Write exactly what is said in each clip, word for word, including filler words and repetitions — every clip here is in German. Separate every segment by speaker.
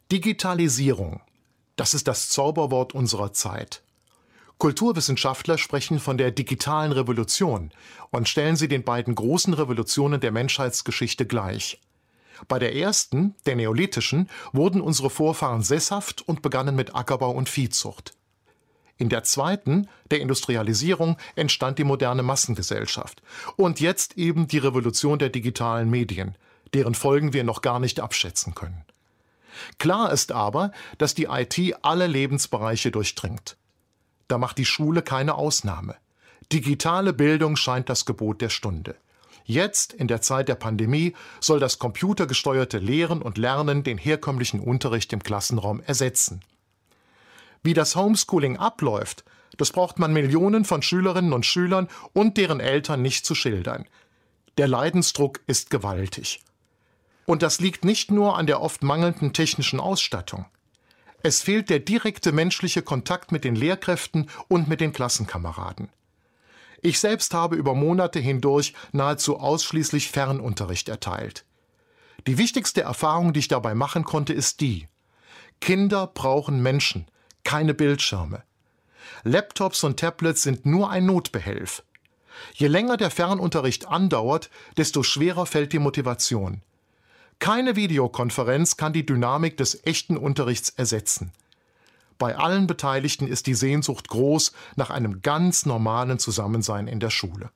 Speaker 1: Digitalisierung, das ist das Zauberwort unserer Zeit. Kulturwissenschaftler sprechen von der digitalen Revolution und stellen sie den beiden großen Revolutionen der Menschheitsgeschichte gleich. Bei der ersten, der neolithischen, wurden unsere Vorfahren sesshaft und begannen mit Ackerbau und Viehzucht. In der zweiten, der Industrialisierung, entstand die moderne Massengesellschaft. Und jetzt eben die Revolution der digitalen Medien, deren Folgen wir noch gar nicht abschätzen können. Klar ist aber, dass die I T alle Lebensbereiche durchdringt. Da macht die Schule keine Ausnahme. Digitale Bildung scheint das Gebot der Stunde. Jetzt, in der Zeit der Pandemie, soll das computergesteuerte Lehren und Lernen den herkömmlichen Unterricht im Klassenraum ersetzen. Wie das Homeschooling abläuft, das braucht man Millionen von Schülerinnen und Schülern und deren Eltern nicht zu schildern. Der Leidensdruck ist gewaltig. Und das liegt nicht nur an der oft mangelnden technischen Ausstattung. Es fehlt der direkte menschliche Kontakt mit den Lehrkräften und mit den Klassenkameraden. Ich selbst habe über Monate hindurch nahezu ausschließlich Fernunterricht erteilt. Die wichtigste Erfahrung, die ich dabei machen konnte, ist die: Kinder brauchen Menschen, keine Bildschirme. Laptops und Tablets sind nur ein Notbehelf. Je länger der Fernunterricht andauert, desto schwerer fällt die Motivation. Keine Videokonferenz kann die Dynamik des echten Unterrichts ersetzen. Bei allen Beteiligten ist die Sehnsucht groß nach einem ganz normalen Zusammensein in der Schule.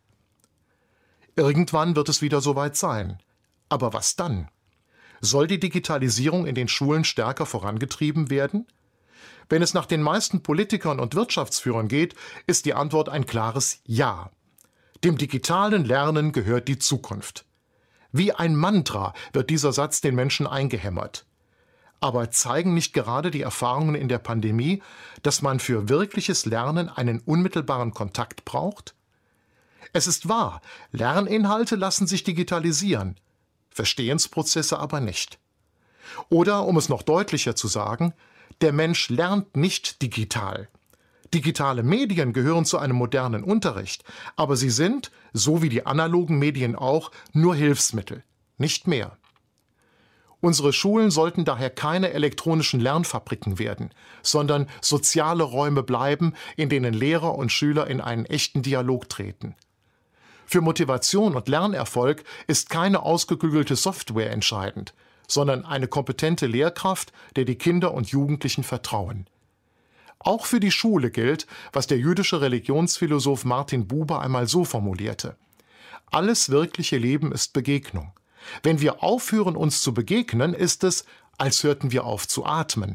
Speaker 1: Irgendwann wird es wieder soweit sein. Aber was dann? Soll die Digitalisierung in den Schulen stärker vorangetrieben werden? Wenn es nach den meisten Politikern und Wirtschaftsführern geht, ist die Antwort ein klares Ja. Dem digitalen Lernen gehört die Zukunft. Wie ein Mantra wird dieser Satz den Menschen eingehämmert. Aber zeigen nicht gerade die Erfahrungen in der Pandemie, dass man für wirkliches Lernen einen unmittelbaren Kontakt braucht? Es ist wahr, Lerninhalte lassen sich digitalisieren, Verstehensprozesse aber nicht. Oder, um es noch deutlicher zu sagen, der Mensch lernt nicht digital. Digitale Medien gehören zu einem modernen Unterricht, aber sie sind, so wie die analogen Medien auch, nur Hilfsmittel, nicht mehr. Unsere Schulen sollten daher keine elektronischen Lernfabriken werden, sondern soziale Räume bleiben, in denen Lehrer und Schüler in einen echten Dialog treten. Für Motivation und Lernerfolg ist keine ausgeklügelte Software entscheidend, sondern eine kompetente Lehrkraft, der die Kinder und Jugendlichen vertrauen. Auch für die Schule gilt, was der jüdische Religionsphilosoph Martin Buber einmal so formulierte: Alles wirkliche Leben ist Begegnung. Wenn wir aufhören, uns zu begegnen, ist es, als hörten wir auf zu atmen.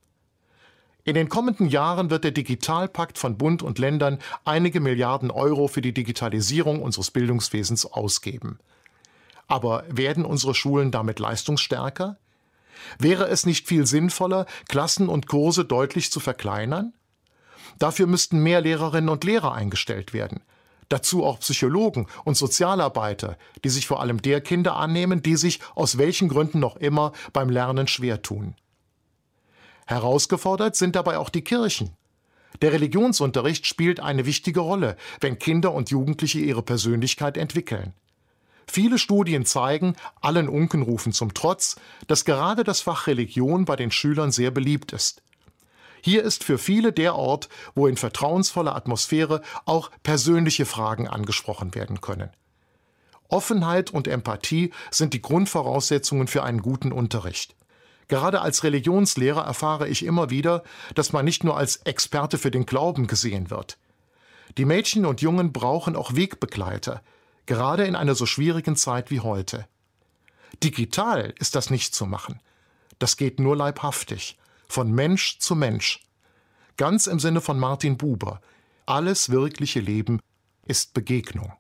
Speaker 1: In den kommenden Jahren wird der Digitalpakt von Bund und Ländern einige Milliarden Euro für die Digitalisierung unseres Bildungswesens ausgeben. Aber werden unsere Schulen damit leistungsstärker? Wäre es nicht viel sinnvoller, Klassen und Kurse deutlich zu verkleinern? Dafür müssten mehr Lehrerinnen und Lehrer eingestellt werden. Dazu auch Psychologen und Sozialarbeiter, die sich vor allem der Kinder annehmen, die sich aus welchen Gründen noch immer beim Lernen schwer tun. Herausgefordert sind dabei auch die Kirchen. Der Religionsunterricht spielt eine wichtige Rolle, wenn Kinder und Jugendliche ihre Persönlichkeit entwickeln. Viele Studien zeigen, allen Unkenrufen zum Trotz, dass gerade das Fach Religion bei den Schülern sehr beliebt ist. Hier ist für viele der Ort, wo in vertrauensvoller Atmosphäre auch persönliche Fragen angesprochen werden können. Offenheit und Empathie sind die Grundvoraussetzungen für einen guten Unterricht. Gerade als Religionslehrer erfahre ich immer wieder, dass man nicht nur als Experte für den Glauben gesehen wird. Die Mädchen und Jungen brauchen auch Wegbegleiter, gerade in einer so schwierigen Zeit wie heute. Digital ist das nicht zu machen. Das geht nur leibhaftig, von Mensch zu Mensch. Ganz im Sinne von Martin Buber: Alles wirkliche Leben ist Begegnung.